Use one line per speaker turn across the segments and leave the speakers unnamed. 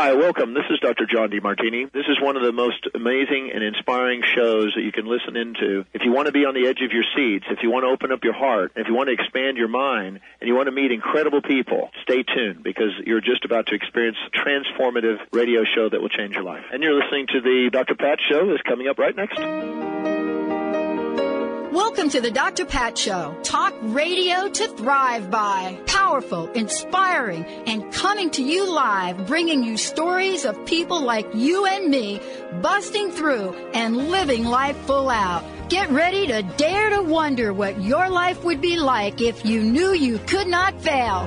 Hi, welcome. This is Dr. John DeMartini. This is one of the most amazing and inspiring shows that you can listen into. If you want to be on the edge of your seats, if you want to open up your heart, if you want to expand your mind, and you want to meet incredible people, stay tuned because you're just about to experience a transformative radio show that will change your life. And you're listening to the Dr. Pat Show that's coming up right next.
Welcome to the Dr. Pat Show. Talk radio to thrive by. Powerful, inspiring, and coming to you live, bringing you stories of people like you and me, busting through and living life full out. Get ready to dare to wonder what your life would be like if you knew you could not fail.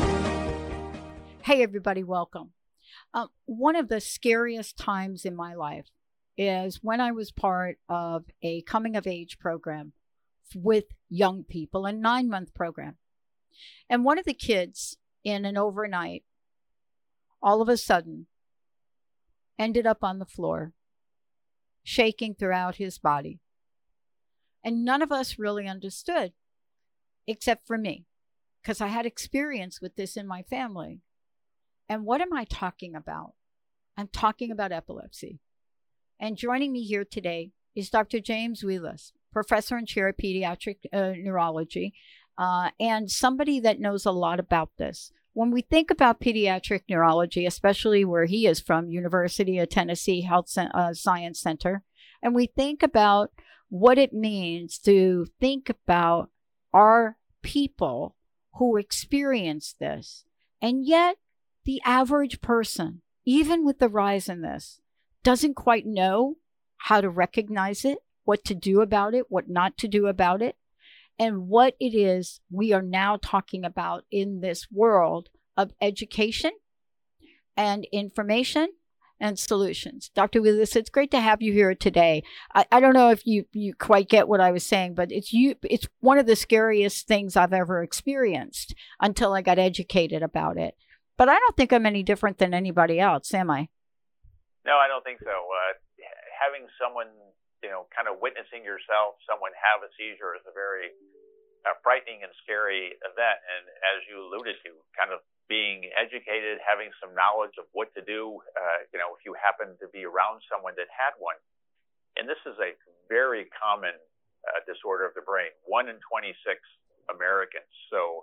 Hey, everybody, welcome. One of the scariest times in my life is when I was part of a coming-of-age program with young people, a 9-month program. And one of the kids, in an overnight, all of a sudden, ended up on the floor, shaking throughout his body. And none of us really understood, except for me, because I had experience with this in my family. And what am I talking about? I'm talking about epilepsy. And joining me here today is Dr. James Wheelis, professor and chair of pediatric neurology, and somebody that knows a lot about this. When we think about pediatric neurology, especially where he is from, University of Tennessee Health Science Center, and we think about what it means to think about our people who experience this, and yet the average person, even with the rise in this, doesn't quite know how to recognize it, what to do about it, what not to do about it, and what it is we are now talking about in this world of education and information and solutions. Dr. Wheelis, it's great to have you here today. I don't know if you quite get what I was saying, but it's one of the scariest things I've ever experienced until I got educated about it. But I don't think I'm any different than anybody else, am I?
No, I don't think so. Having someone, kind of witnessing yourself, someone have a seizure is a very frightening and scary event. And as you alluded to, kind of being educated, having some knowledge of what to do, if you happen to be around someone that had one. And this is a very common disorder of the brain, 1 in 26 Americans. So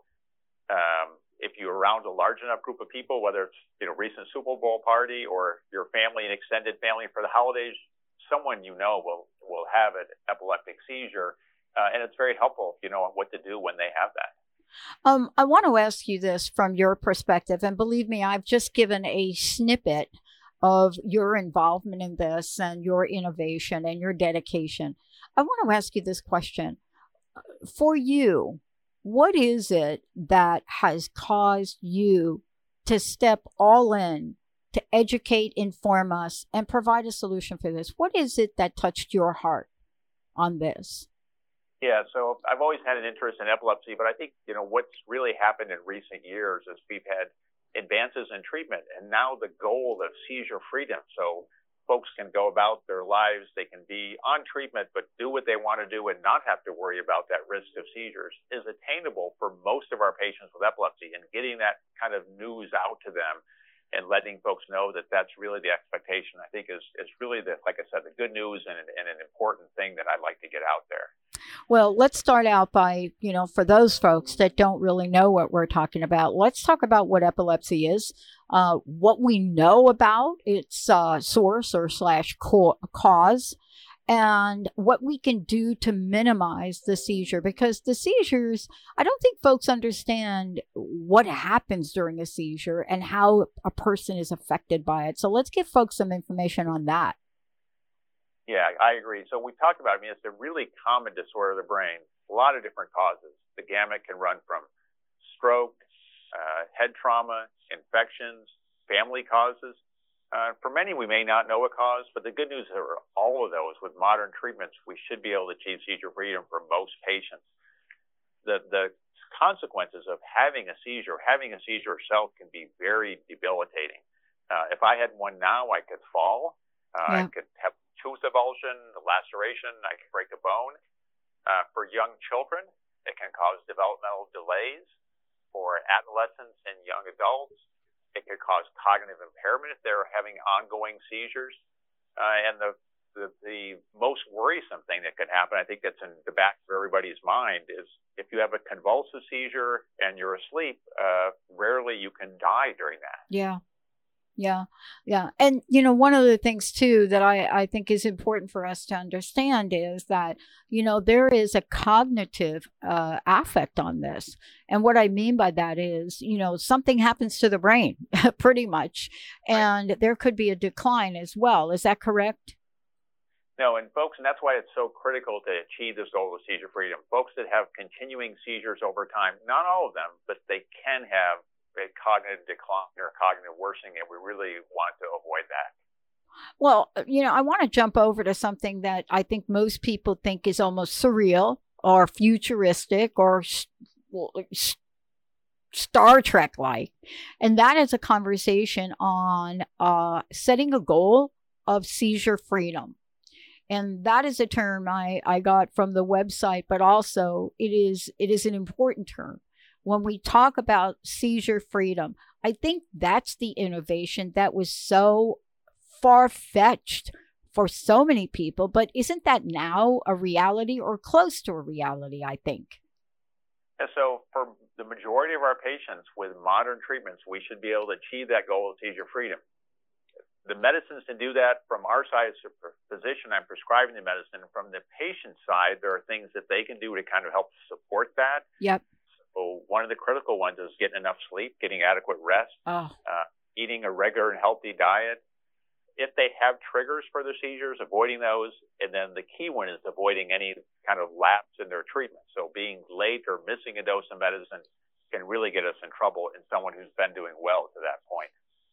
if you're around a large enough group of people, whether it's recent Super Bowl party or your family and extended family for the holidays, someone will have an epileptic seizure, and it's very helpful if you know what to do when they have that.
I want to ask you this from your perspective, and believe me, I've just given a snippet of your involvement in this and your innovation and your dedication. I want to ask you this question. For you, what is it that has caused you to step all in to educate, inform us, and provide a solution for this? What is it that touched your heart on this?
Yeah, so I've always had an interest in epilepsy, but I think, what's really happened in recent years is we've had advances in treatment, and now the goal of seizure freedom. So folks can go about their lives, they can be on treatment, but do what they want to do and not have to worry about that risk of seizures is attainable for most of our patients with epilepsy. And getting that kind of news out to them and letting folks know that that's really the expectation, I think is really like I said, the good news and an important thing that I'd like to get out there.
Well, let's start out by, for those folks that don't really know what we're talking about, let's talk about what epilepsy is, what we know about its source or / cause, and what we can do to minimize the seizure. Because the seizures, I don't think folks understand what happens during a seizure and how a person is affected by it. So let's give folks some information on that.
Yeah, I agree. So we talked about it's a really common disorder of the brain, a lot of different causes. The gamut can run from stroke, head trauma, infections, family causes. For many, we may not know a cause, but the good news is all of those, with modern treatments, we should be able to achieve seizure freedom for most patients. The consequences of having a seizure itself can be very debilitating. If I had one now, I could fall. I could have tooth avulsion, laceration, I could break a bone. For young children, it can cause developmental delays. For adolescents and young adults, It could cause cognitive impairment if they're having ongoing seizures. And the most worrisome thing that could happen, I think that's in the back of everybody's mind, is if you have a convulsive seizure and you're asleep, rarely you can die during that.
Yeah. Yeah. Yeah. And, one of the things too that I think is important for us to understand is that, there is a cognitive affect on this. And what I mean by that is, something happens to the brain pretty much, and there could be a decline as well. Is that correct?
No, and folks, and that's why it's so critical to achieve this goal of seizure freedom. Folks that have continuing seizures over time, not all of them, but they can have a cognitive decline or cognitive worsening, and we really want to avoid that.
Well, I want to jump over to something that I think most people think is almost surreal or futuristic or Star Trek-like, and that is a conversation on setting a goal of seizure freedom. And that is a term I got from the website, but also it is an important term. When we talk about seizure freedom, I think that's the innovation that was so far-fetched for so many people. But isn't that now a reality or close to a reality, I think?
And so for the majority of our patients with modern treatments, we should be able to achieve that goal of seizure freedom. The medicines to do that from our side as a physician, I'm prescribing the medicine. From the patient side, there are things that they can do to kind of help support that.
Yep.
So one of the critical ones is getting enough sleep, getting adequate rest, eating a regular and healthy diet. If they have triggers for their seizures, avoiding those. And then the key one is avoiding any kind of lapse in their treatment. So being late or missing a dose of medicine can really get us in trouble in someone who's been doing well to that point.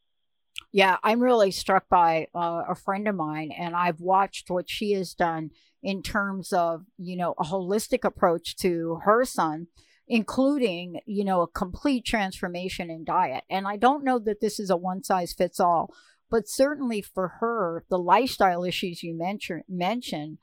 Yeah, I'm really struck by a friend of mine, and I've watched what she has done in terms of, a holistic approach to her son, including, a complete transformation in diet. And I don't know that this is a one size fits all, but certainly for her, the lifestyle issues you mentioned,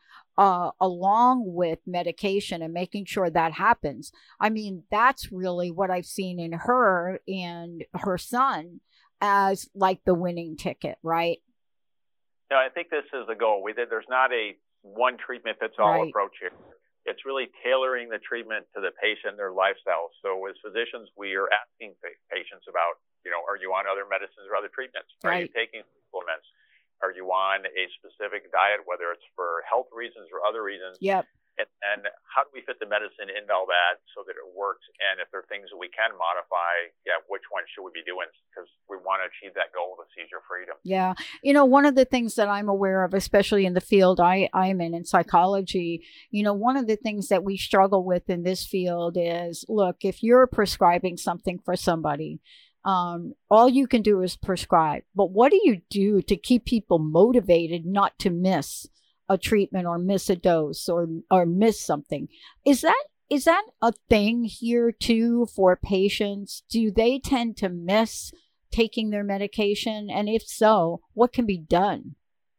along with medication and making sure that happens. I mean, that's really what I've seen in her and her son as like the winning ticket, right?
No, I think this is the goal. There's not a one treatment fits all approach here. It's really tailoring the treatment to the patient, their lifestyle. So as physicians, we are asking patients about, are you on other medicines or other treatments? Are you taking supplements? Are you on a specific diet, whether it's for health reasons or other reasons?
Yep.
And how do we fit the medicine into all that so that it works? And if there are things that we can modify, which one should we be doing? Because we want to achieve that goal of seizure freedom.
Yeah. One of the things that I'm aware of, especially in the field I'm in psychology, one of the things that we struggle with in this field is, look, if you're prescribing something for somebody, all you can do is prescribe. But what do you do to keep people motivated not to miss a treatment or miss a dose or miss something? Is that a thing here too for patients? Do they tend to miss taking their medication? And if so, what can be done?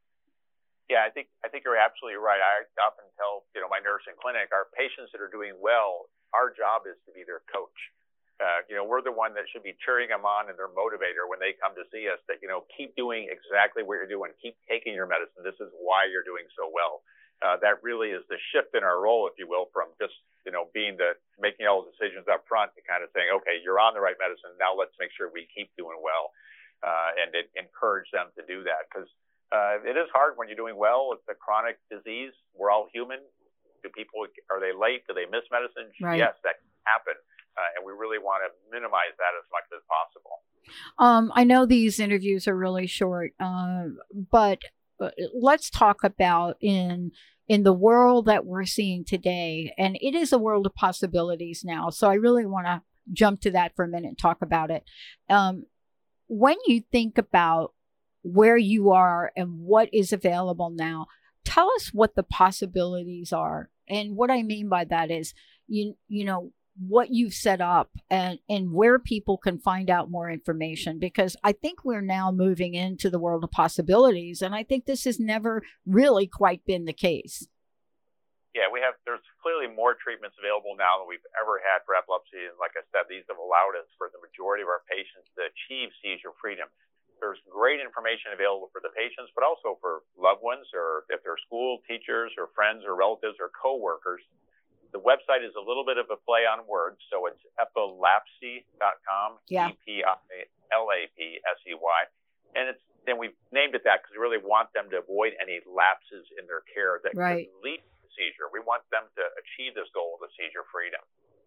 Yeah, I think you're absolutely right. I often tell, my nurse in clinic, our patients that are doing well, our job is to be their coach. We're the one that should be cheering them on and their motivator when they come to see us that, keep doing exactly what you're doing. Keep taking your medicine. This is why you're doing so well. That really is the shift in our role, if you will, from just, making all the decisions up front to kind of saying, okay, you're on the right medicine. Now let's make sure we keep doing well and encourage them to do that. Because it is hard when you're doing well. It's a chronic disease. We're all human. Are they late? Do they miss medicine?
Right.
Yes, that can happen. And we really want to minimize that as much as possible.
I know these interviews are really short, but let's talk about in the world that we're seeing today, and it is a world of possibilities now. So I really want to jump to that for a minute and talk about it. When you think about where you are and what is available now, tell us what the possibilities are. And what I mean by that is, what you've set up and where people can find out more information, because I think we're now moving into the world of possibilities. And I think this has never really quite been the case.
Yeah, there's clearly more treatments available now than we've ever had for epilepsy. And like I said, these have allowed us for the majority of our patients to achieve seizure freedom. There's great information available for the patients, but also for loved ones, or if they're school teachers or friends or relatives or coworkers. The website is a little bit of a play on words, so it's epilapsy.com,
Yeah.
EPILAPSEY. And we've named it that because we really want them to avoid any lapses in their care that
Right.
could lead to seizure. We want them to achieve this goal of seizure freedom.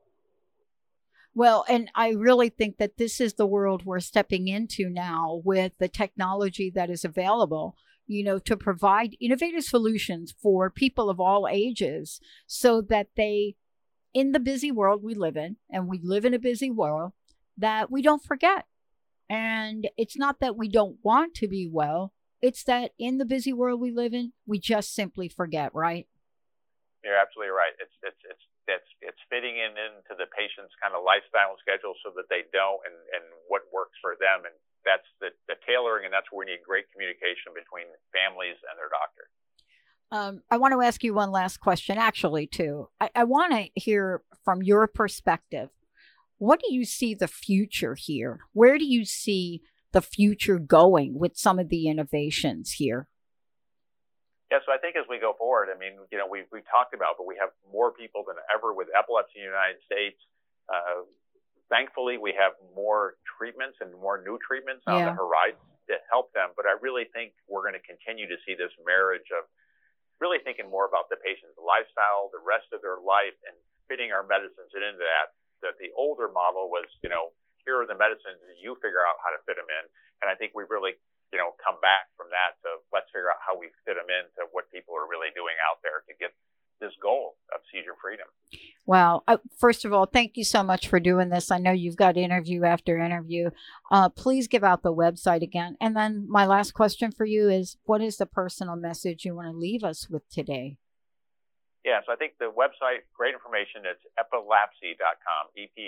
Well, and I really think that this is the world we're stepping into now with the technology that is available, to provide innovative solutions for people of all ages so that they, in the busy world we live in, and we live in a busy world, that we don't forget. And it's not that we don't want to be well, it's that in the busy world we live in, we just simply forget, right?
You're absolutely right. It's fitting into the patient's kind of lifestyle and schedule so that they know and what works for them. And that's the tailoring, and that's where we need great communication between families and their doctor.
I want to ask you one last question, actually, too. I want to hear from your perspective. What do you see the future here? Where do you see the future going with some of the innovations here?
Yeah, so I think as we go forward, I mean, we talked about, but we have more people than ever with epilepsy in the United States. Thankfully, we have more treatments and more new treatments on the horizon to help them. But I really think we're going to continue to see this marriage of really thinking more about the patient's lifestyle, the rest of their life, and fitting our medicines into that. That the older model was, here are the medicines, and you figure out how to fit them in. And I think we've really come back from that to let's figure out how we fit them into what people are really doing out there to get this goal of seizure freedom.
Well, first of all, thank you so much for doing this. I know you've got interview after interview. Please give out the website again. And then my last question for you is, what is the personal message you want to leave us with today?
Yeah, so I think the website, great information. It's epilapsy.com,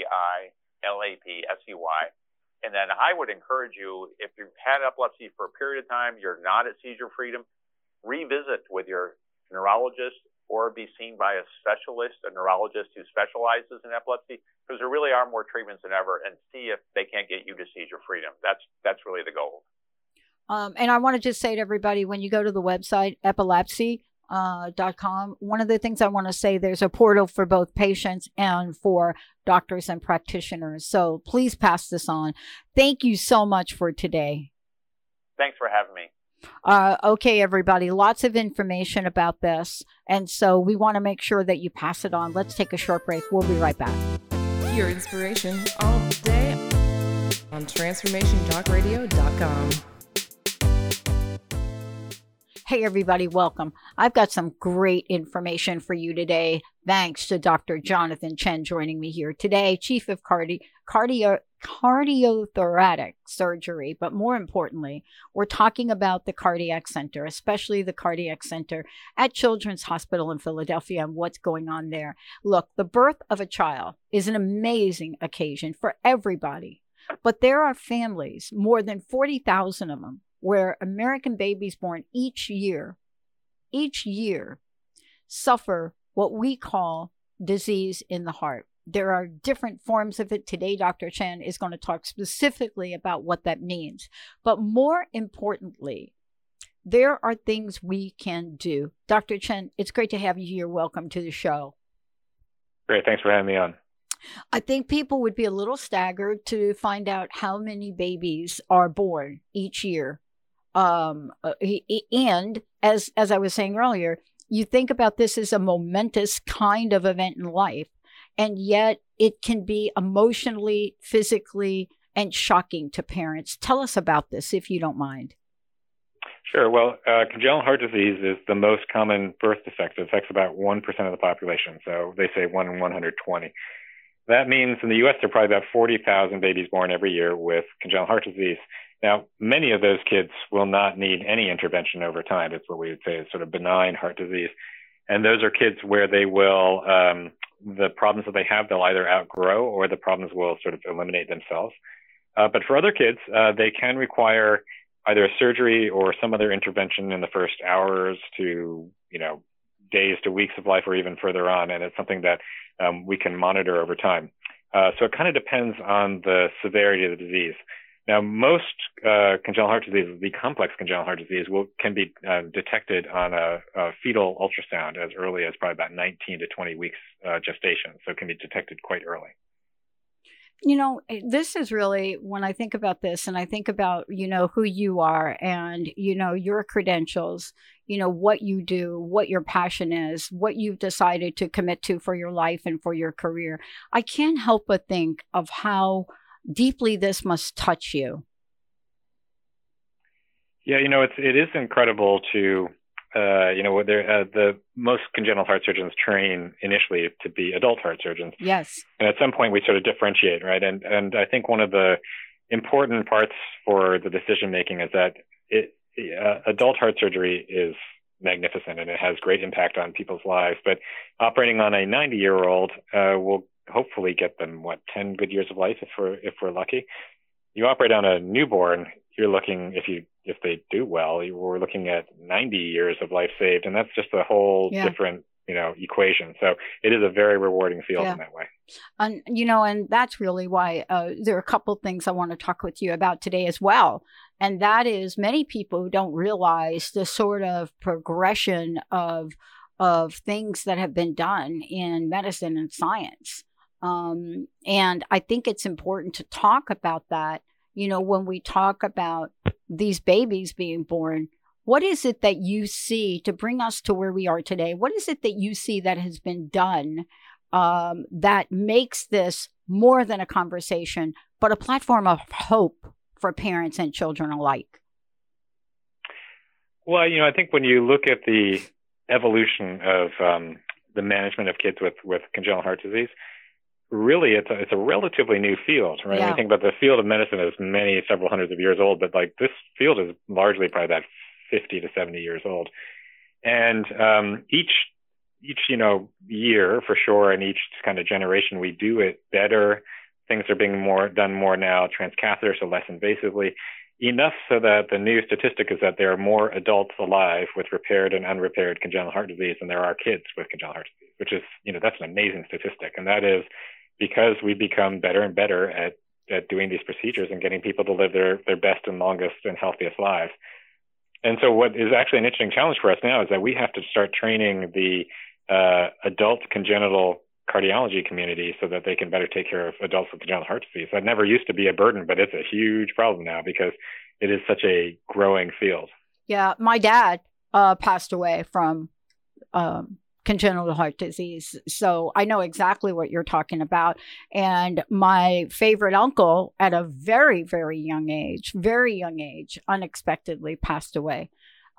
EPILAPSEY. And then I would encourage you, if you've had epilepsy for a period of time, you're not at seizure freedom, revisit with your neurologist or be seen by a specialist, a neurologist who specializes in epilepsy, because there really are more treatments than ever, and see if they can't get you to seizure freedom. That's really the goal.
And I want to just say to everybody, when you go to the website, epilapsy.com, one of the things I want to say, there's a portal for both patients and for doctors and practitioners. So please pass this on. Thank you so much for today.
Thanks for having me.
Okay, everybody, lots of information about this. And so we want to make sure that you pass it on. Let's take a short break. We'll be right back.
Your inspiration all day on transformationtalkradio.com.
Hey, everybody, welcome. I've got some great information for you today. Thanks to Dr. Jonathan Chen joining me here today, Chief of Cardiothoracic Surgery. But more importantly, we're talking about the Cardiac Center, especially the Cardiac Center at Children's Hospital in Philadelphia and what's going on there. Look, the birth of a child is an amazing occasion for everybody. But there are families, more than 40,000 of them, where American babies born each year suffer what we call disease in the heart. There are different forms of it. Today, Dr. Chen is going to talk specifically about what that means. But more importantly, there are things we can do. Dr. Chen, it's great to have you here. Welcome to the show.
Great. Thanks for having me on.
I think people would be a little staggered to find out how many babies are born each year. And as I was saying earlier, you think about this as a momentous kind of event in life, and yet it can be emotionally, physically, and shocking to parents. Tell us about this, if you don't mind.
Sure. Well, congenital heart disease is the most common birth defect. It affects about 1% of the population. So they say 1 in 120. That means in the U.S., there are probably about 40,000 babies born every year with congenital heart disease. Now, many of those kids will not need any intervention over time. It's what we would say is sort of benign heart disease. And those are kids where they will, the problems that they have, they'll either outgrow or the problems will sort of eliminate themselves. But for other kids, they can require either a surgery or some other intervention in the first hours to, days to weeks of life or even further on, and it's something that we can monitor over time. So it kind of depends on the severity of the disease. Now, most congenital heart disease, the complex congenital heart disease, can be detected on a fetal ultrasound as early as probably about 19 to 20 weeks gestation. So it can be detected quite early.
This is really, when I think about this and I think about, who you are and, your credentials, what you do, what your passion is, what you've decided to commit to for your life and for your career, I can't help but think of how deeply this must touch you.
Yeah, it is incredible to, the most congenital heart surgeons train initially to be adult heart surgeons.
Yes.
And at some point we sort of differentiate, right? And I think one of the important parts for the decision making is that adult heart surgery is magnificent and it has great impact on people's lives. But operating on a 90-year-old will hopefully get them 10 good years of life if we're lucky. You operate on a newborn, you're looking, if they do well, we're looking at 90 years of life saved, and that's just a whole different equation. So it is a very rewarding field in that way.
And and that's really why there are a couple of things I want to talk with you about today as well. And that is, many people don't realize the sort of progression of things that have been done in medicine and science. And I think it's important to talk about that. When we talk about these babies being born, what is it that you see to bring us to where we are today? What is it that you see that has been done that makes this more than a conversation, but a platform of hope for parents and children alike?
Well, I think when you look at the evolution of the management of kids with congenital heart disease, really it's a relatively new field, right? When you think about the field of medicine is several hundreds of years old, but this field is largely probably about 50 to 70 years old. And each year for sure, and each kind of generation, we do it better. Things are being done more now, transcatheter, so less invasively, enough so that the new statistic is that there are more adults alive with repaired and unrepaired congenital heart disease than there are kids with congenital heart disease, which is, that's an amazing statistic. And that is because we become better and better at doing these procedures and getting people to live their best and longest and healthiest lives. And so what is actually an interesting challenge for us now is that we have to start training the adult congenital cardiology community so that they can better take care of adults with congenital heart disease. That never used to be a burden, but it's a huge problem now because it is such a growing field.
Yeah, my dad passed away from congenital heart disease. So I know exactly what you're talking about. And my favorite uncle at a very, very young age, unexpectedly passed away.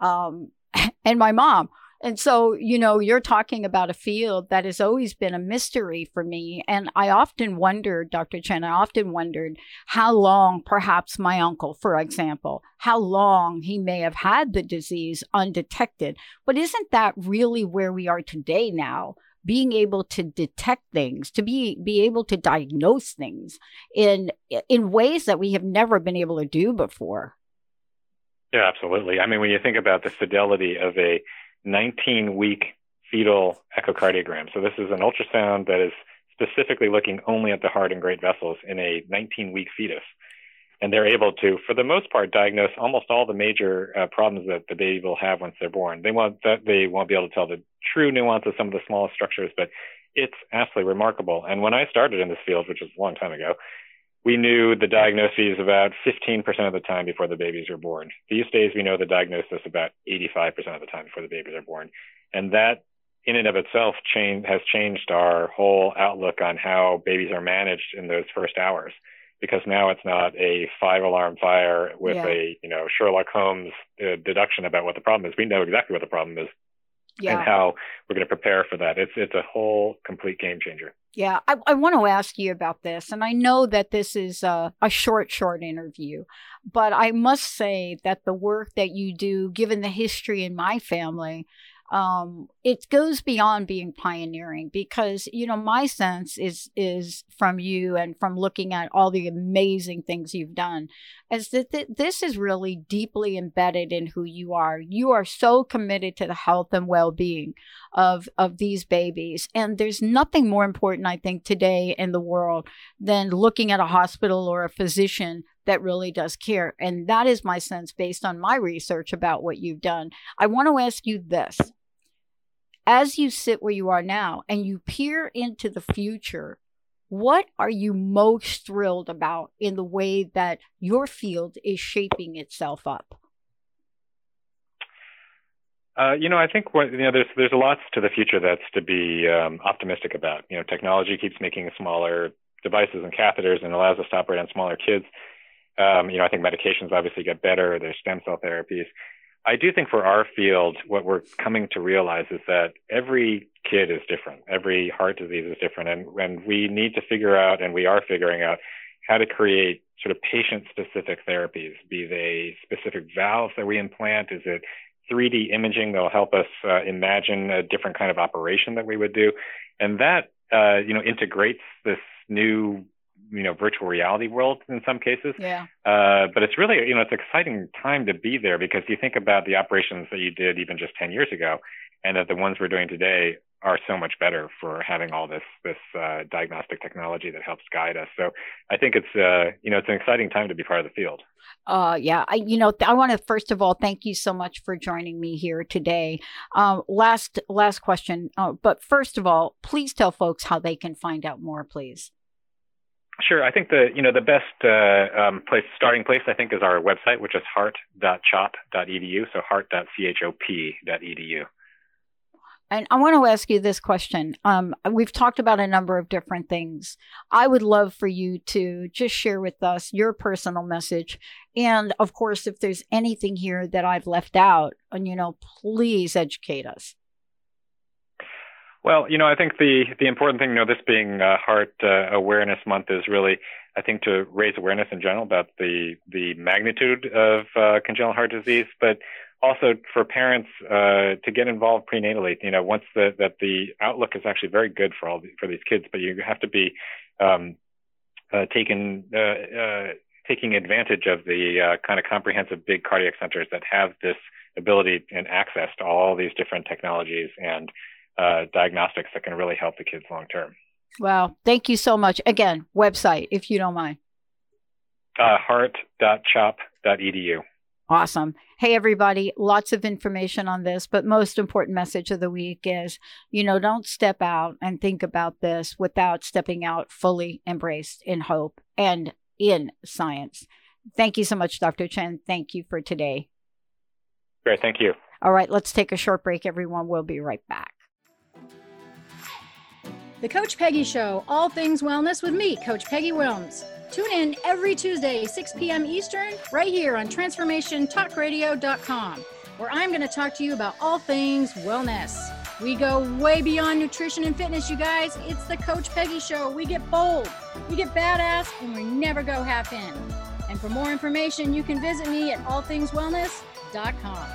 And my mom. And so, you're talking about a field that has always been a mystery for me. And I often wondered, Dr. Chen, how long perhaps my uncle, for example, how long he may have had the disease undetected. But isn't that really where we are today now? Being able to detect things, to be able to diagnose things in ways that we have never been able to do before.
Yeah, absolutely. I mean, when you think about the fidelity of a 19-week fetal echocardiogram. So this is an ultrasound that is specifically looking only at the heart and great vessels in a 19-week fetus. And they're able to, for the most part, diagnose almost all the major problems that the baby will have once they're born. They won't be able to tell the true nuance of some of the smallest structures, but it's absolutely remarkable. And when I started in this field, which was a long time ago, we knew the diagnoses about 15% of the time before the babies are born. These days, we know the diagnosis about 85% of the time before the babies are born. And that, in and of itself, has changed our whole outlook on how babies are managed in those first hours. Because now it's not a 5-alarm fire with a Sherlock Holmes deduction about what the problem is. We know exactly what the problem is and how we're going to prepare for that. It's a whole complete game changer.
Yeah, I want to ask you about this. And I know that this is a short interview, but I must say that the work that you do, given the history in my family, it goes beyond being pioneering because, my sense is from you and from looking at all the amazing things you've done is that this is really deeply embedded in who you are. You are so committed to the health and well-being of these babies. And there's nothing more important, I think, today in the world than looking at a hospital or a physician that really does care. And that is my sense based on my research about what you've done. I want to ask you this. As you sit where you are now and you peer into the future, what are you most thrilled about in the way that your field is shaping itself up?
I think there's lots to the future that's to be optimistic about. Technology keeps making smaller devices and catheters and allows us to operate on smaller kids. I think medications obviously get better. There's stem cell therapies. I do think for our field, what we're coming to realize is that every kid is different. Every heart disease is different. And we need to figure out, and we are figuring out, how to create sort of patient-specific therapies. Be they specific valves that we implant? Is it 3D imaging that will help us imagine a different kind of operation that we would do? And that, integrates this new virtual reality world in some cases.
Yeah.
But it's really, it's an exciting time to be there because you think about the operations that you did even just 10 years ago, and that the ones we're doing today are so much better for having all this diagnostic technology that helps guide us. So I think it's an exciting time to be part of the field.
Yeah. I want to first of all thank you so much for joining me here today. Last question, but first of all, please tell folks how they can find out more, please.
Sure. I think the best starting place, I think, is our website, which is heart.chop.edu. So heart.chop.edu.
And I want to ask you this question. We've talked about a number of different things. I would love for you to just share with us your personal message. And of course, if there's anything here that I've left out, please educate us. Well,
I think the important thing, this being Heart Awareness Month, is really, I think, to raise awareness in general about the magnitude of congenital heart disease, but also for parents to get involved prenatally. Once that the outlook is actually very good for these kids, but you have to be taking advantage of the kind of comprehensive big cardiac centers that have this ability and access to all these different technologies and diagnostics that can really help the kids long term.
Wow. Thank you so much. Again, website, if you don't mind.
Heart.chop.edu.
Awesome. Hey, everybody, lots of information on this, but most important message of the week is, don't step out and think about this without stepping out fully embraced in hope and in science. Thank you so much, Dr. Chen. Thank you for today.
Great. Thank you.
All right. Let's take a short break, everyone. We'll be right back.
The Coach Peggy Show, all things wellness with me, Coach Peggy Wilms. Tune in every Tuesday, 6 p.m. Eastern, right here on TransformationTalkRadio.com, where I'm going to talk to you about all things wellness. We go way beyond nutrition and fitness, you guys. It's the Coach Peggy Show. We get bold, we get badass, and we never go half in. And for more information, you can visit me at allthingswellness.com.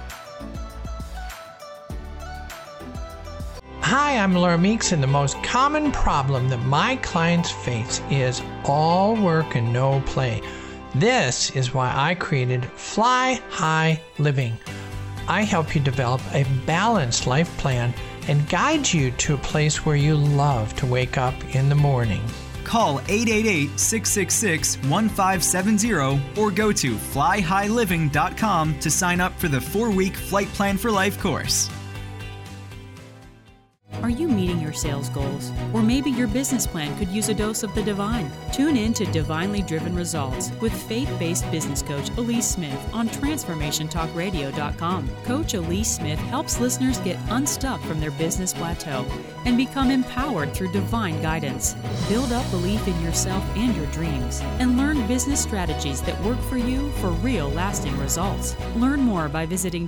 Hi, I'm Laura Meeks, and the most common problem that my clients face is all work and no play. This is why I created Fly High Living. I help you develop a balanced life plan and guide you to a place where you love to wake up in the morning.
Call 888-666-1570 or go to flyhighliving.com to sign up for the 4-week Flight Plan for Life course.
Are you meeting your sales goals? Or maybe your business plan could use a dose of the divine. Tune in to Divinely Driven Results with faith-based business coach Elise Smith on TransformationTalkRadio.com. Coach Elise Smith helps listeners get unstuck from their business plateau and become empowered through divine guidance. Build up belief in yourself and your dreams, and learn business strategies that work for you for real lasting results. Learn more by visiting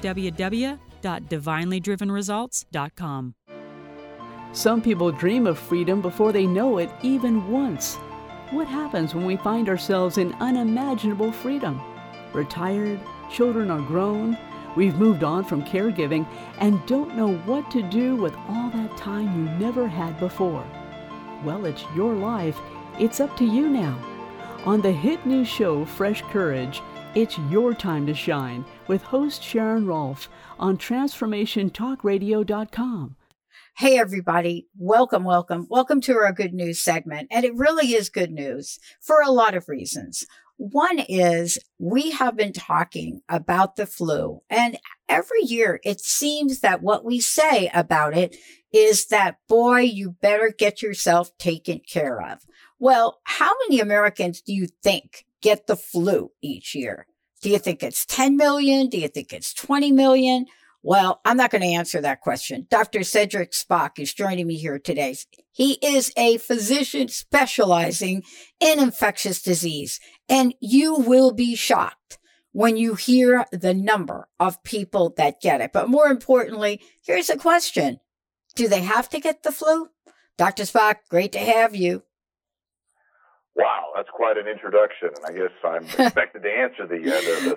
www.divinelydrivenresults.com.
Some people dream of freedom before they know it even once. What happens when we find ourselves in unimaginable freedom? We're tired, children are grown, we've moved on from caregiving, and don't know what to do with all that time you never had before. Well, it's your life. It's up to you now. On the hit new show Fresh Courage, it's your time to shine with host Sharon Rolfe on TransformationTalkRadio.com.
Hey, everybody. Welcome to our good news segment. And it really is good news for a lot of reasons. One is we have been talking about the flu, and every year it seems that what we say about it is that, boy, you better get yourself taken care of. Well, how many Americans do you think get the flu each year? Do you think it's 10 million? Do you think it's 20 million? Well, I'm not going to answer that question. Dr. Cedric Spock is joining me here today. He is a physician specializing in infectious disease, and you will be shocked when you hear the number of people that get it. But more importantly, here's a question. Do they have to get the flu? Dr. Spock, great to have you.
Wow, that's quite an introduction, and I guess I'm expected to answer the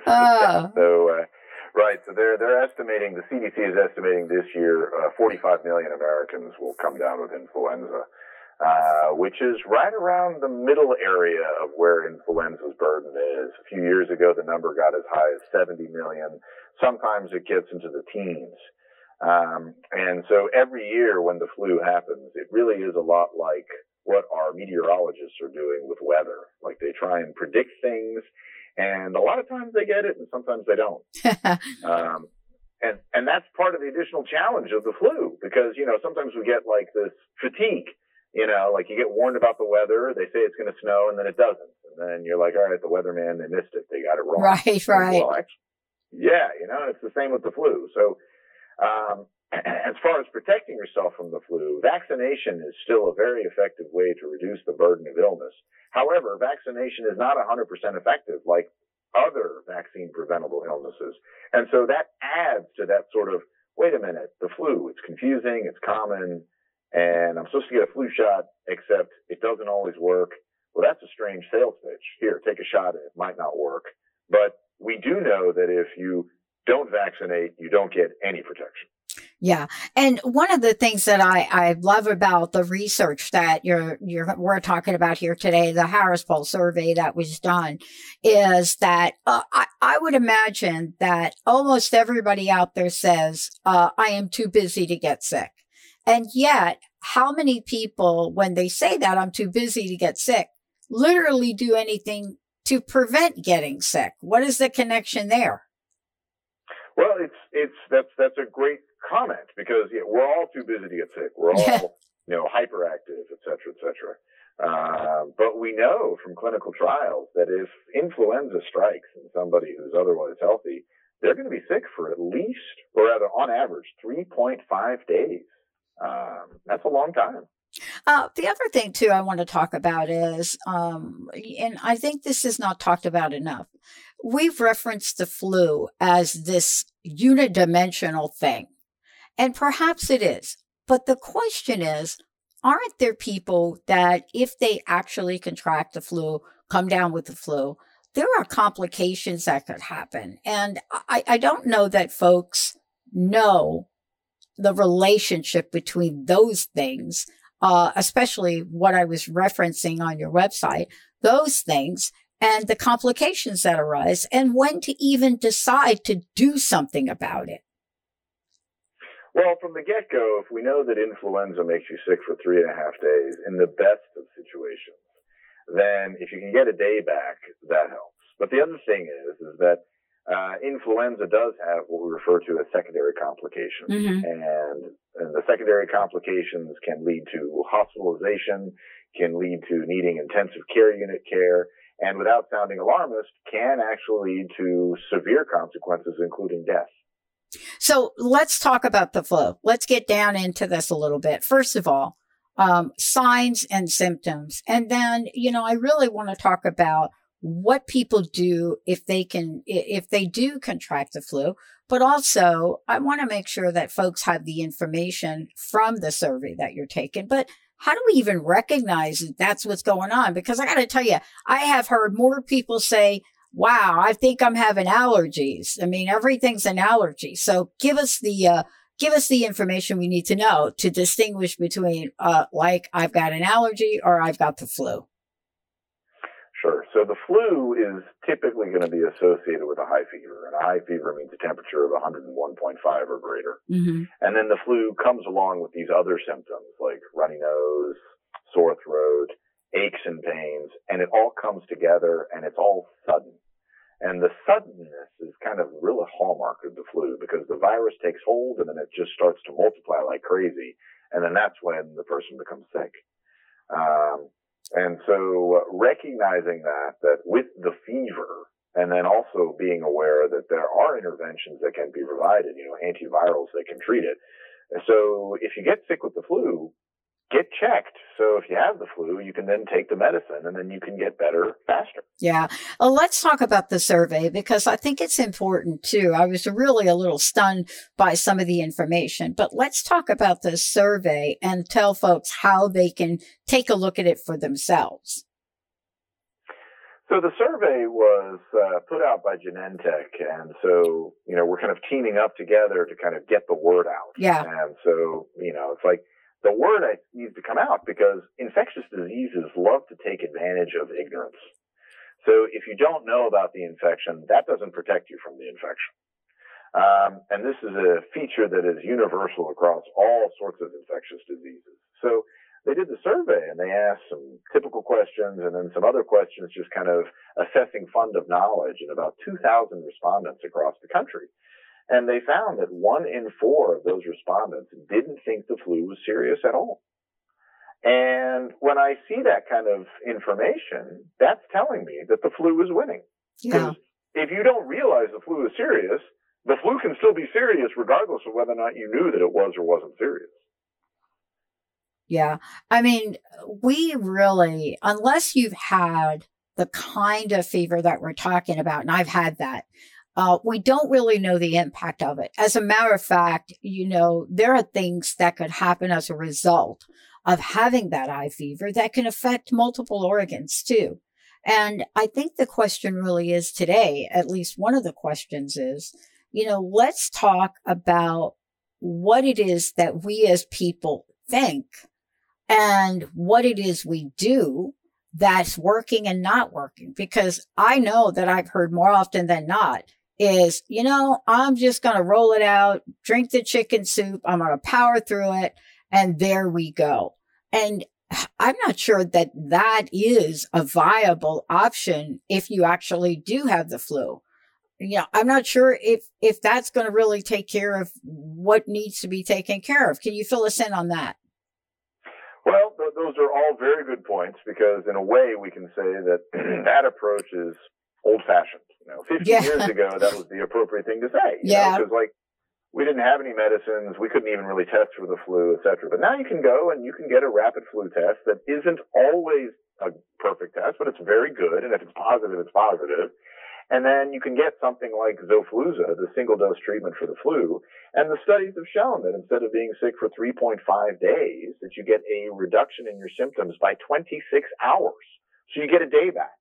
Right, so they're estimating, the CDC is estimating this year 45 million Americans will come down with influenza, which is right around the middle area of where influenza's burden is. A few years ago, the number got as high as 70 million. Sometimes it gets into the teens. And so every year when the flu happens, it really is a lot like what our meteorologists are doing with weather. Like they try and predict things, and a lot of times they get it and sometimes they don't. And that's part of the additional challenge of the flu, because, you know, sometimes we get like this fatigue, you know, like you get warned about the weather, they say it's going to snow and then it doesn't. And then you're like, all right, the weatherman, they missed it. They got it wrong.
Right.
Well, yeah, you know, it's the same with the flu. So, as far as protecting yourself from the flu, vaccination is still a very effective way to reduce the burden of illness. However, vaccination is not 100% effective like other vaccine preventable illnesses. And so that adds to that sort of, wait a minute, the flu, it's confusing, it's common, and I'm supposed to get a flu shot, except it doesn't always work. Well, that's a strange sales pitch. Here, take a shot and it might not work. But we do know that if you don't vaccinate, you don't get any protection.
Yeah. And one of the things that I love about the research that we're talking about here today, the Harris Poll survey that was done, is that I would imagine that almost everybody out there says, I am too busy to get sick. And yet, how many people, when they say that I'm too busy to get sick, literally do anything to prevent getting sick? What is the connection there?
Well, that's a great comment, because we're all too busy to get sick. We're all, hyperactive, et cetera. But we know from clinical trials that if influenza strikes in somebody who's otherwise healthy, they're going to be sick for at least, or rather on average, 3.5 days. That's a long time.
The other thing, too, I want to talk about is, and I think this is not talked about enough, we've referenced the flu as this unidimensional thing. And perhaps it is. But the question is, aren't there people that if they actually contract the flu, come down with the flu, there are complications that could happen. And I don't know that folks know the relationship between those things, especially what I was referencing on your website, those things and the complications that arise, and when to even decide to do something about it.
Well, from the get-go, if we know that influenza makes you sick for 3.5 days, in the best of situations, then if you can get a day back, that helps. But the other thing is that influenza does have what we refer to as secondary complications. Mm-hmm. And the secondary complications can lead to hospitalization, can lead to needing intensive care unit care, and without sounding alarmist, can actually lead to severe consequences, including death.
So let's talk about the flu. Let's get down into this a little bit. First of all, signs and symptoms. And then, I really want to talk about what people do if they do contract the flu. But also, I want to make sure that folks have the information from the survey that you're taking. But how do we even recognize that that's what's going on? Because I got to tell you, I have heard more people say, wow, I think I'm having allergies. I mean, everything's an allergy. So give us the information we need to know to distinguish between, like I've got an allergy or I've got the flu.
Sure. So the flu is typically going to be associated with a high fever, and a high fever means a temperature of 101.5 or greater.
Mm-hmm.
And then the flu comes along with these other symptoms like runny nose, sore throat, aches and pains, and it all comes together and it's all sudden. And the suddenness is kind of really a hallmark of the flu because the virus takes hold and then it just starts to multiply like crazy. And then that's when the person becomes sick. And so recognizing that with the fever and then also being aware that there are interventions that can be provided, antivirals that can treat it. So if you get sick with the flu, get checked. So if you have the flu, you can then take the medicine and then you can get better faster.
Yeah. Well, let's talk about the survey because I think it's important too. I was really a little stunned by some of the information, but let's talk about the survey and tell folks how they can take a look at it for themselves.
So the survey was put out by Genentech, and so, we're kind of teaming up together to kind of get the word out.
Yeah.
And so, it's like, the word needs to come out because infectious diseases love to take advantage of ignorance. So if you don't know about the infection, that doesn't protect you from the infection. And this is a feature that is universal across all sorts of infectious diseases. So they did the survey and they asked some typical questions and then some other questions just kind of assessing fund of knowledge in about 2,000 respondents across the country. And they found that 1 in 4 of those respondents didn't think the flu was serious at all. And when I see that kind of information, that's telling me that the flu is winning.
Yeah.
If you don't realize the flu is serious, the flu can still be serious regardless of whether or not you knew that it was or wasn't serious.
Yeah. I mean, we really, unless you've had the kind of fever that we're talking about, and I've had that, we don't really know the impact of it. As a matter of fact, there are things that could happen as a result of having that high fever that can affect multiple organs too. And I think the question really is today, at least one of the questions is, let's talk about what it is that we as people think and what it is we do that's working and not working. Because I know that I've heard more often than not is, I'm just going to roll it out, drink the chicken soup. I'm going to power through it. And there we go. And I'm not sure that that is a viable option if you actually do have the flu. I'm not sure if that's going to really take care of what needs to be taken care of. Can you fill us in on that?
Well, those are all very good points because in a way we can say that that approach is old-fashioned. 50 years ago, that was the appropriate thing to say. Because we didn't have any medicines, we couldn't even really test for the flu, et cetera. But now you can go and you can get a rapid flu test that isn't always a perfect test, but it's very good. And if it's positive, it's positive. And then you can get something like Xofluza, the single-dose treatment for the flu. And the studies have shown that instead of being sick for 3.5 days, that you get a reduction in your symptoms by 26 hours. So you get a day back.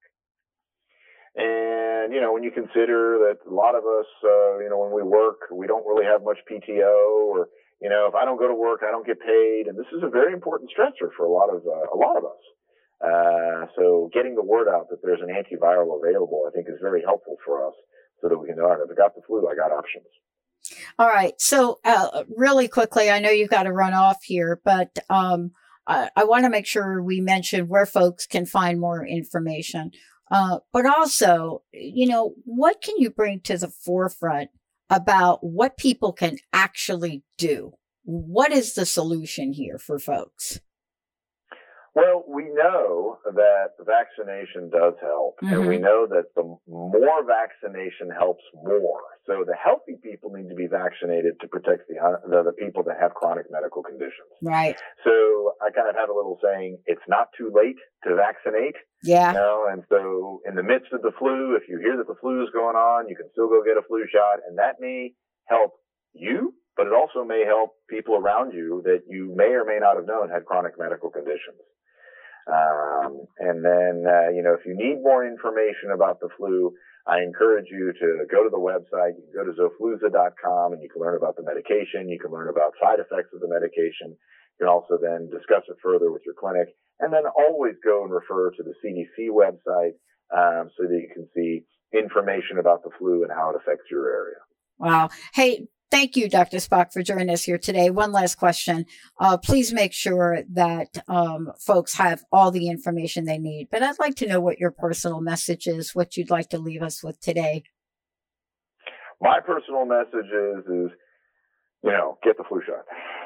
And, when you consider that a lot of us, when we work, we don't really have much PTO or, if I don't go to work, I don't get paid. And this is a very important stressor for a lot of us. So getting the word out that there's an antiviral available, I think is very helpful for us so that we can know, if I got the flu, I got options.
All right. So really quickly, I know you've got to run off here, but I want to make sure we mention where folks can find more information. But also, what can you bring to the forefront about what people can actually do? What is the solution here for folks?
Well, we know that vaccination does help, and we know that the more vaccination helps more. So the healthy people need to be vaccinated to protect the people that have chronic medical conditions.
Right.
So I kind of have a little saying, it's not too late to vaccinate.
Yeah.
And so in the midst of the flu, if you hear that the flu is going on, you can still go get a flu shot, and that may help you, but it also may help people around you that you may or may not have known had chronic medical conditions. And then, if you need more information about the flu, I encourage you to go to the website. You can go to Xofluza.com and you can learn about the medication. You can learn about side effects of the medication. You can also then discuss it further with your clinic, and then always go and refer to the CDC website so that you can see information about the flu and how it affects your area.
Wow. Hey, thank you, Dr. Spock, for joining us here today. One last question. Please make sure that folks have all the information they need. But I'd like to know what your personal message is, what you'd like to leave us with today.
My personal message is get the flu shot.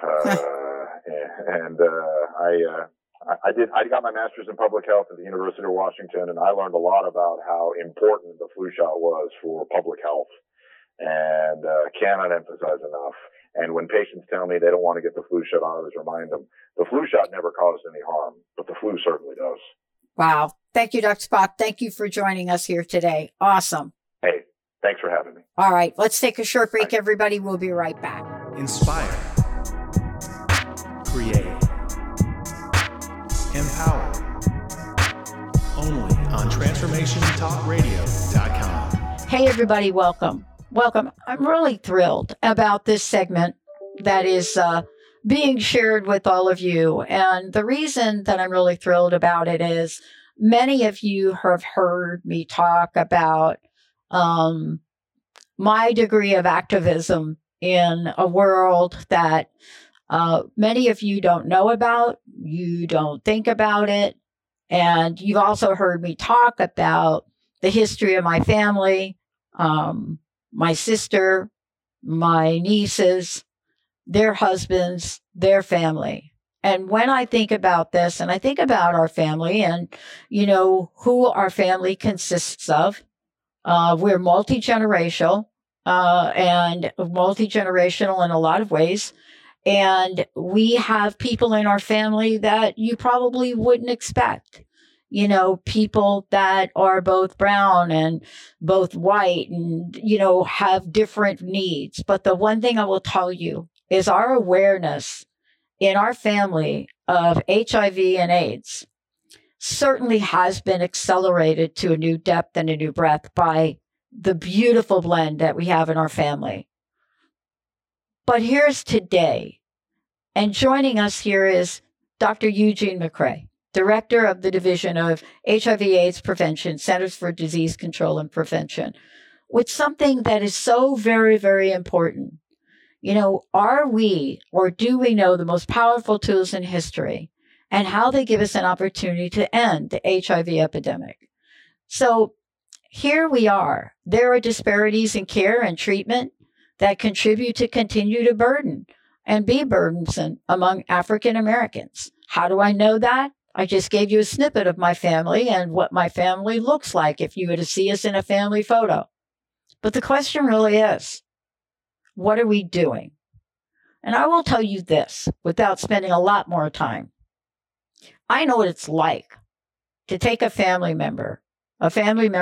I got my master's in public health at the University of Washington, and I learned a lot about how important the flu shot was for public health. And cannot emphasize enough. And when patients tell me they don't want to get the flu shot, I always remind them the flu shot never caused any harm, but the flu certainly does.
Wow. Thank you, Dr. Spock. Thank you for joining us here today. Awesome.
Hey, thanks for having me.
All right. Let's take a short break, everybody. We'll be right back.
Inspire. Create. Empower. Only on TransformationTalkRadio.com.
Hey, everybody. Welcome. I'm really thrilled about this segment that is being shared with all of you. And the reason that I'm really thrilled about it is many of you have heard me talk about my degree of activism in a world that many of you don't know about, you don't think about it. And you've also heard me talk about the history of my family, my sister, my nieces, their husbands, their family. And when I think about this, and I think about our family and, who our family consists of, we're multi-generational, and multi-generational in a lot of ways. And we have people in our family that you probably wouldn't expect. People that are both brown and both white and, have different needs. But the one thing I will tell you is our awareness in our family of HIV and AIDS certainly has been accelerated to a new depth and a new breadth by the beautiful blend that we have in our family. But here's today, and joining us here is Dr. Eugene McCrae, Director of the Division of HIV/AIDS Prevention, Centers for Disease Control and Prevention, with something that is so very, very important. Are we, or do we know the most powerful tools in history and how they give us an opportunity to end the HIV epidemic? So here we are. There are disparities in care and treatment that contribute to continue to burden and be burdensome among African Americans. How do I know that? I just gave you a snippet of my family and what my family looks like if you were to see us in a family photo. But the question really is, what are we doing? And I will tell you this without spending a lot more time. I know what it's like to take a family member of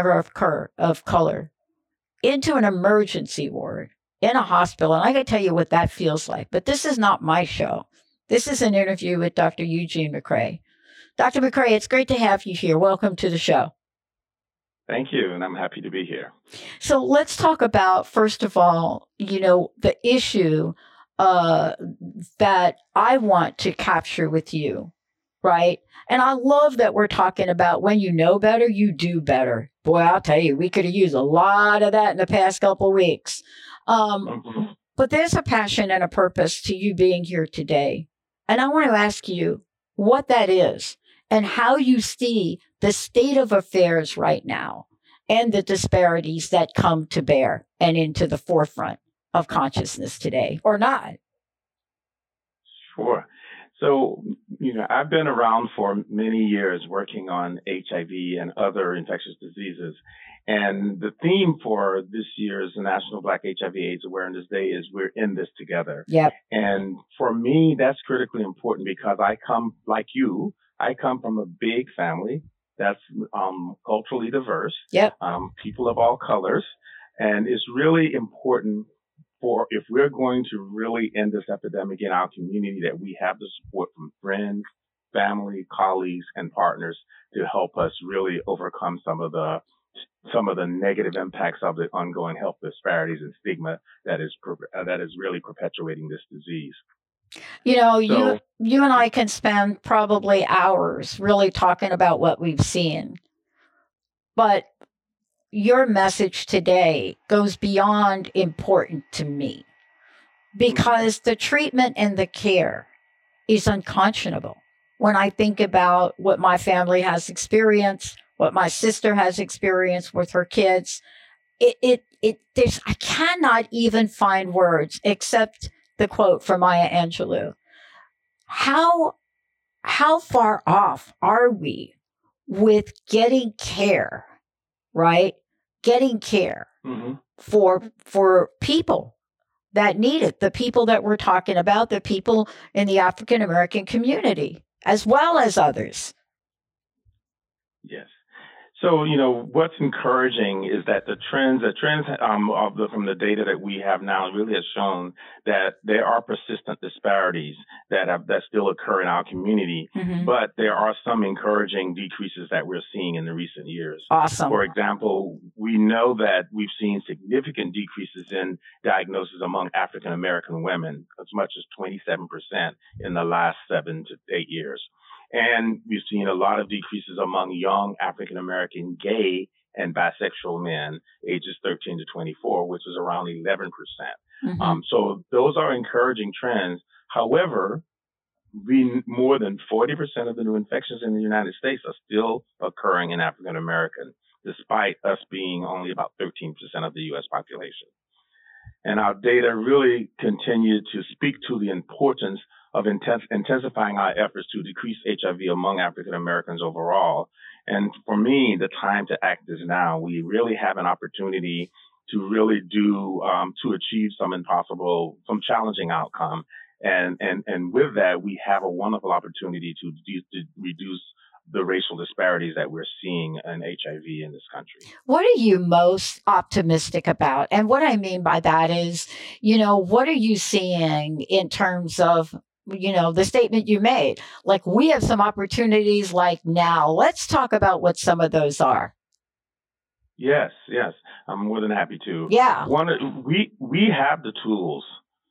color, into an emergency ward in a hospital. And I can tell you what that feels like. But this is not my show. This is an interview with Dr. Eugene McCrae. Dr. McCrae, it's great to have you here. Welcome to the show.
Thank you, and I'm happy to be here.
So let's talk about, first of all, the issue that I want to capture with you, right? And I love that we're talking about when you know better, you do better. Boy, I'll tell you, we could have used a lot of that in the past couple of weeks. But there's a passion and a purpose to you being here today. And I want to ask you what that is and how you see the state of affairs right now and the disparities that come to bear and into the forefront of consciousness today, or not.
Sure. So, I've been around for many years working on HIV and other infectious diseases. And the theme for this year's National Black HIV/AIDS Awareness Day is we're in this together.
Yep.
And for me, that's critically important because I come from a big family that's culturally diverse.
Yep.
People of all colors. And it's really important if we're going to really end this epidemic in our community, that we have the support from friends, family, colleagues, and partners to help us really overcome some of the some of the negative impacts of the ongoing health disparities and stigma that is really perpetuating this disease.
You know, you and I can spend probably hours really talking about what we've seen. But your message today goes beyond important to me, because the treatment and the care is unconscionable. When I think about what my family has experienced, what my sister has experienced with her kids, I cannot even find words except the quote from Maya Angelou. How far off are we with getting care, right? Getting care for people that need it, the people that we're talking about, the people in the African American community, as well as others.
Yes. So, what's encouraging is that the trends from the data that we have now really has shown that there are persistent disparities that still occur in our community, but there are some encouraging decreases that we're seeing in the recent years.
Awesome.
For example, we know that we've seen significant decreases in diagnosis among African American women, as much as 27% in the last 7 to 8 years. And we've seen a lot of decreases among young African-American gay and bisexual men, ages 13 to 24, which is around 11%. So those are encouraging trends. However, more than 40% of the new infections in the United States are still occurring in African-American, despite us being only about 13% of the U.S. population. And our data really continue to speak to the importance of intensifying our efforts to decrease HIV among African Americans overall. And for me, the time to act is now. We really have an opportunity to really to achieve some challenging outcome. And with that, we have a wonderful opportunity to reduce the racial disparities that we're seeing in HIV in this country.
What are you most optimistic about? And what I mean by that is, what are you seeing in terms of, the statement you made? Like, we have some opportunities like now. Let's talk about what some of those are.
Yes. I'm more than happy to.
Yeah.
We have the tools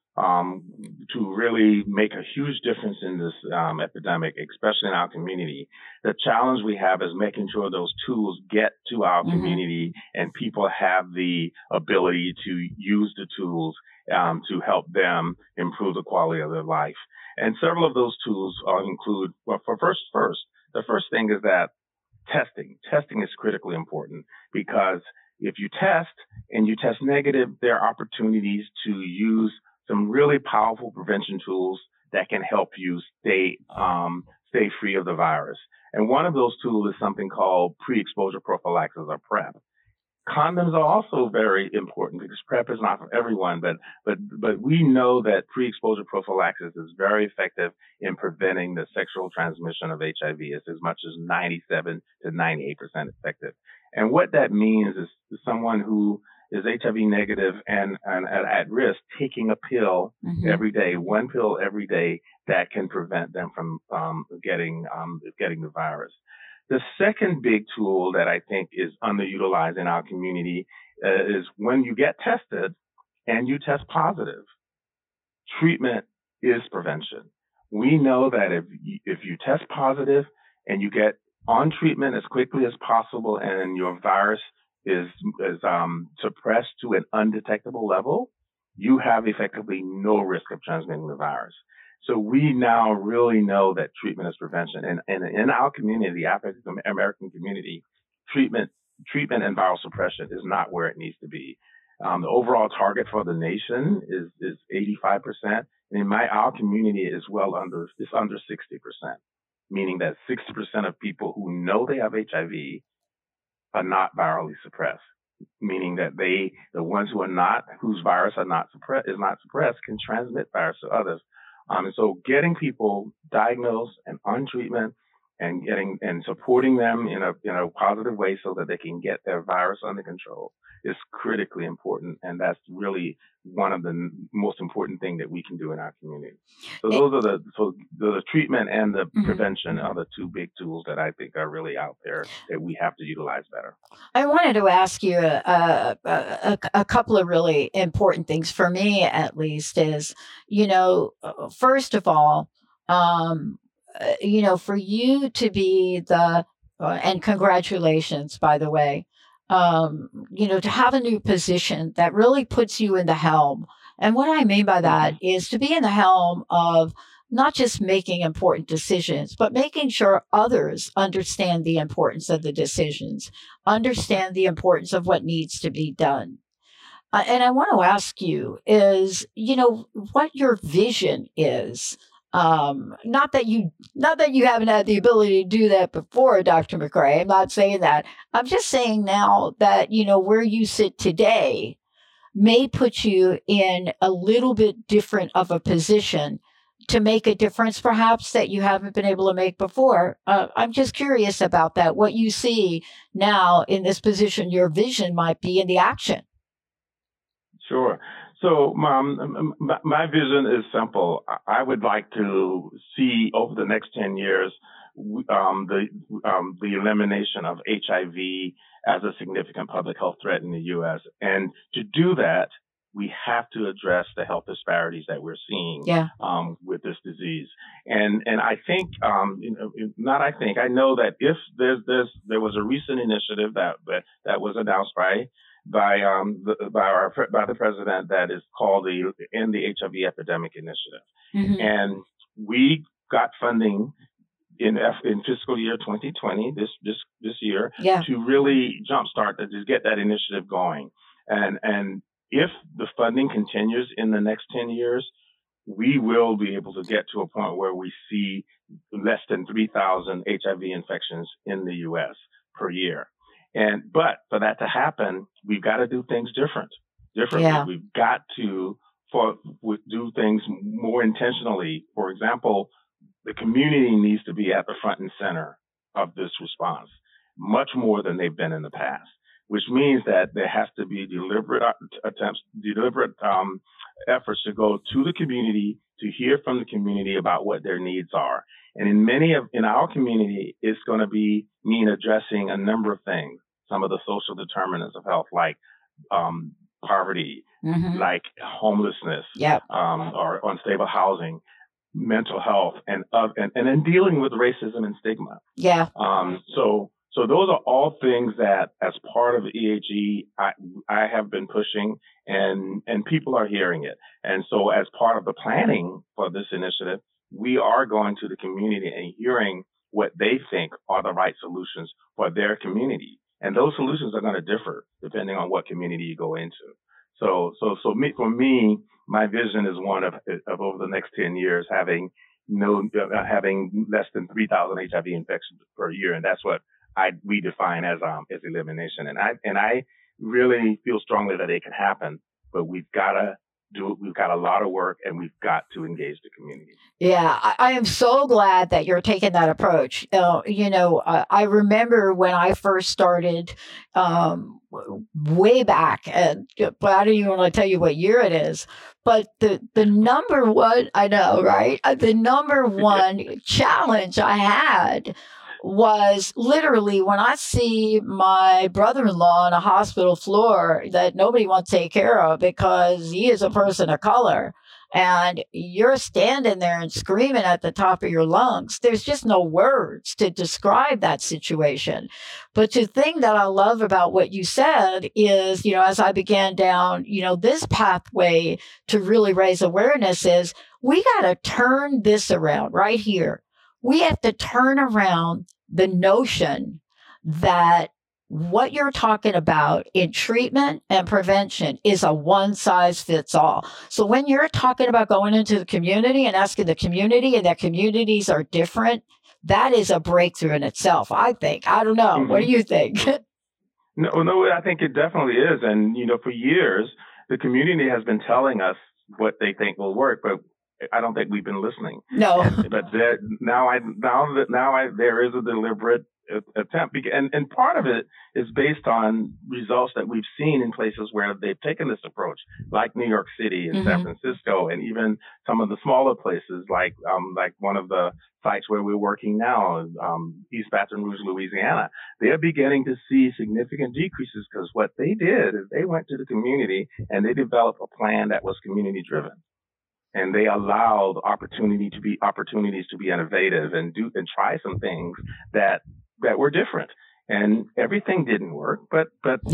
to really make a huge difference in this epidemic, especially in our community. The challenge we have is making sure those tools get to our community and people have the ability to use the tools to help them improve the quality of their life. And several of those tools include, the first thing is that testing is critically important, because if you test and you test negative, there are opportunities to use some really powerful prevention tools that can help you stay free of the virus. And one of those tools is something called pre-exposure prophylaxis, or PrEP. Condoms are also very important, because PrEP is not for everyone, but we know that pre-exposure prophylaxis is very effective in preventing the sexual transmission of HIV. It's as much as 97 to 98% effective. And what that means is someone who is HIV negative and at risk taking a pill every day, one pill every day, that can prevent them from getting the virus. The second big tool that I think is underutilized in our community is when you get tested and you test positive, treatment is prevention. We know that if you test positive and you get on treatment as quickly as possible and your virus is suppressed to an undetectable level, you have effectively no risk of transmitting the virus. So we now really know that treatment is prevention. And in our community, the African American community, treatment and viral suppression is not where it needs to be. The overall target for the nation is 85%. And in our community is under 60%, meaning that 60% of people who know they have HIV are not virally suppressed, meaning that the ones whose virus is not suppressed, can transmit virus to others. And so getting people diagnosed and on treatment and supporting them in a positive way so that they can get their virus under control is critically important, and that's really one of the most important thing that we can do in our community. So the treatment and the prevention are the two big tools that I think are really out there that we have to utilize better.
I wanted to ask you a couple of really important things for me, at least, is, first of all, for you to be and congratulations, by the way, to have a new position that really puts you in the helm. And what I mean by that is to be in the helm of not just making important decisions, but making sure others understand the importance of the decisions, understand the importance of what needs to be done. And I want to ask you is, what your vision is. Not that you haven't had the ability to do that before, Dr. McRae. I'm not saying that. I'm just saying now that, where you sit today may put you in a little bit different of a position to make a difference, perhaps, that you haven't been able to make before. I'm just curious about that, what you see now in this position, your vision might be in the action.
Sure. So, my vision is simple. I would like to see over the next 10 years the elimination of HIV as a significant public health threat in the U.S. And to do that, we have to address the health disparities that we're seeing with this disease. And I think, I know that if there was a recent initiative that was announced by the president that is called the End the HIV Epidemic Initiative. Mm-hmm. And we got funding in fiscal year 2020, this year, to really jumpstart to get that initiative going. And if the funding continues in the next 10 years, we will be able to get to a point where we see less than 3,000 HIV infections in the U.S. per year. But for that to happen, we've got to do things differently. Yeah. We've got to do things more intentionally. For example, the community needs to be at the front and center of this response, much more than they've been in the past, which means that there has to be deliberate efforts to go to the community, to hear from the community about what their needs are. And in our community, it's going to mean addressing a number of things. Some of the social determinants of health, like poverty, like homelessness, or unstable housing, mental health, and then dealing with racism and stigma. Yeah. So those are all things that, as part of EHE, I have been pushing, and people are hearing it. And so, as part of the planning for this initiative, we are going to the community and hearing what they think are the right solutions for their community. And those solutions are going to differ depending on what community you go into. So for me, my vision is one of over the next 10 years having less than 3,000 HIV infections per year, and that's what we define as elimination. And I really feel strongly that it can happen, but we've got to do it. We've got a lot of work, and we've got to engage the community.
Yeah, I am so glad that you're taking that approach. I remember when I first started way back, but I don't even want to tell you what year it is. But the number one, I know, right? The number one challenge I had was literally when I see my brother-in-law on a hospital floor that nobody wants to take care of because he is a person of color, and you're standing there and screaming at the top of your lungs. There's just no words to describe that situation. But the thing that I love about what you said is, as I began down, this pathway to really raise awareness is we got to turn this around right here. We have to turn around the notion that what you're talking about in treatment and prevention is a one size fits all. So when you're talking about going into the community and asking the community and that communities are different, that is a breakthrough in itself, I think. I don't know. Mm-hmm. What do you think?
No, I think it definitely is. And, for years, the community has been telling us what they think will work, but I don't think we've been listening.
No.
But there is a deliberate attempt, and part of it is based on results that we've seen in places where they've taken this approach, like New York City and San Francisco, and even some of the smaller places like one of the sites where we're working now, East Baton Rouge, Louisiana. They're beginning to see significant decreases because what they did is they went to the community and they developed a plan that was community driven. And they allowed opportunities to be innovative and try some things that were different. And everything didn't work, but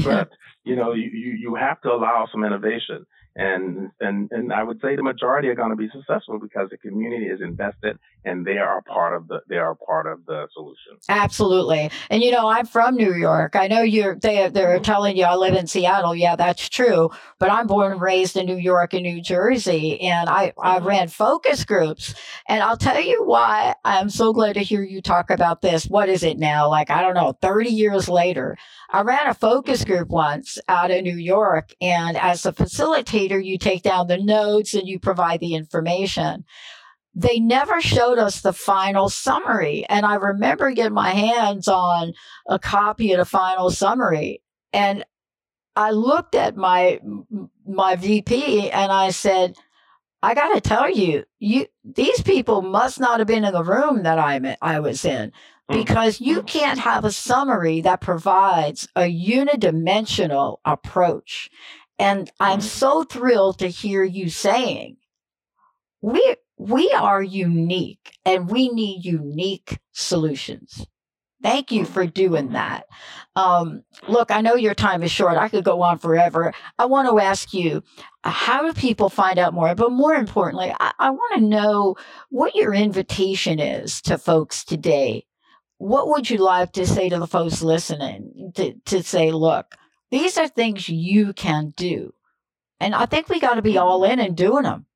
you have to allow some innovation. And I would say the majority are going to be successful because the community is invested and they are part of the solution.
Absolutely. And I'm from New York. I know they're telling you I live in Seattle. Yeah, that's true. But I'm born and raised in New York and New Jersey, and I ran focus groups. And I'll tell you why I'm so glad to hear you talk about this. What is it now? 30 years later. I ran a focus group once out of New York, and as a facilitator, you take down the notes and you provide the information. They never showed us the final summary, and I remember getting my hands on a copy of the final summary, and I looked at my VP and I said, I got to tell you, these people must not have been in the room that I was in. Because you can't have a summary that provides a unidimensional approach. And I'm so thrilled to hear you saying, we are unique and we need unique solutions. Thank you for doing that. Look, I know your time is short. I could go on forever. I want to ask you, how do people find out more? But more importantly, I want to know what your invitation is to folks today. What would you like to say to the folks listening to say, look, these are things you can do? And I think we got to be all in and doing them.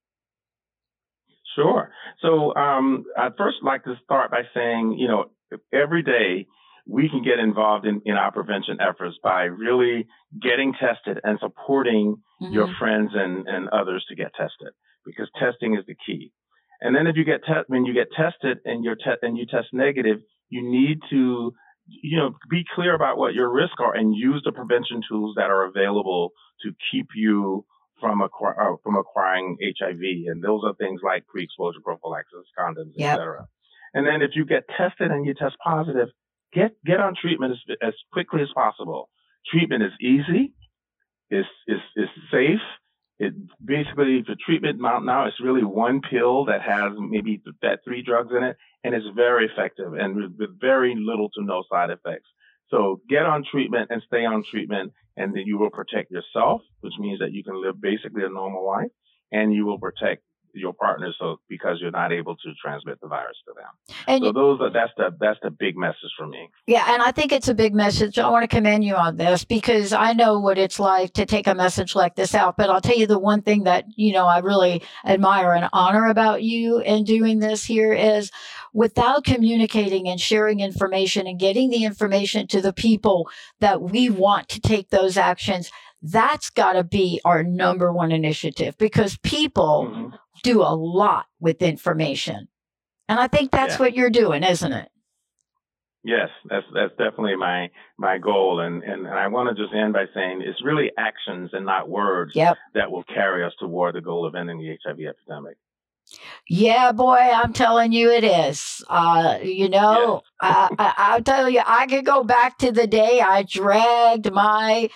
Sure. So I'd first like to start by saying, every day we can get involved in our prevention efforts by really getting tested and supporting your friends and others to get tested, because testing is the key. And then if you when you get tested and you test negative, you need to, be clear about what your risks are and use the prevention tools that are available to keep you from acquiring HIV. And those are things like pre-exposure prophylaxis, condoms, etc. And then if you get tested and you test positive, get on treatment as quickly as possible. Treatment is easy, is safe. It basically, the treatment now is really one pill that has maybe 3 drugs in it, and it's very effective and with very little to no side effects. So get on treatment and stay on treatment, and then you will protect yourself, which means that you can live basically a normal life, and you will protect your partner, because you're not able to transmit the virus to them. And so that's the big message for me.
Yeah, and I think it's a big message. I want to commend you on this because I know what it's like to take a message like this out. But I'll tell you the one thing that I really admire and honor about you in doing this here is, without communicating and sharing information and getting the information to the people that we want to take those actions, that's got to be our number one initiative, because people do a lot with information. And I think that's what you're doing, isn't it?
Yes, that's definitely my goal. And I want to just end by saying it's really actions and not words that will carry us toward the goal of ending the HIV epidemic.
Yeah, boy, I'm telling you it is. I'll tell you, I could go back to the day I dragged my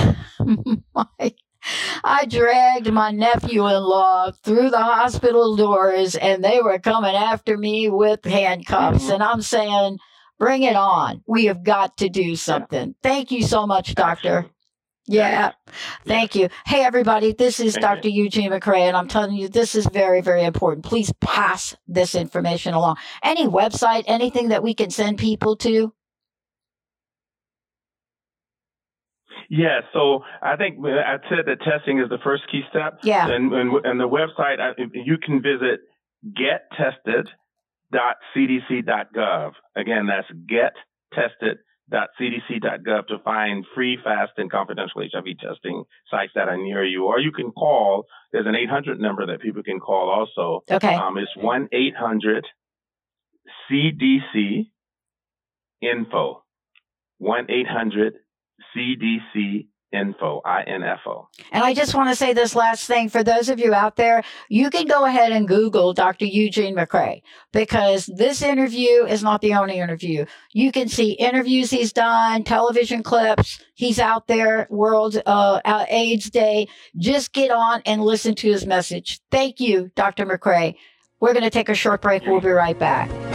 nephew-in-law through the hospital doors, and they were coming after me with handcuffs. And I'm saying, bring it on. We have got to do something. Thank you so much, Doctor. Yeah. Thank you. Hey, everybody, this is Dr. Eugene McCray, and I'm telling you, this is very, very important. Please pass this information along. Any website, anything that we can send people to?
Yeah, so I think I said that testing is the first key step.
Yeah.
And the website, you can visit gettested.cdc.gov. Again, that's gettested.cdc.gov. cdc.gov to find free, fast, and confidential HIV testing sites that are near you. Or you can call. There's an 800 number that people can call also.
Okay.
It's 1-800-CDC-INFO. 1-800-CDC-INFO. INFO.
And I just want to say this last thing for those of you out there, you can go ahead and Google Dr. Eugene McCrae, because this interview is not the only interview. You can see interviews he's done, television clips. He's out there, World AIDS Day. Just get on and listen to his message. Thank you, Dr. McCrae. We're going to take a short break. We'll be right back.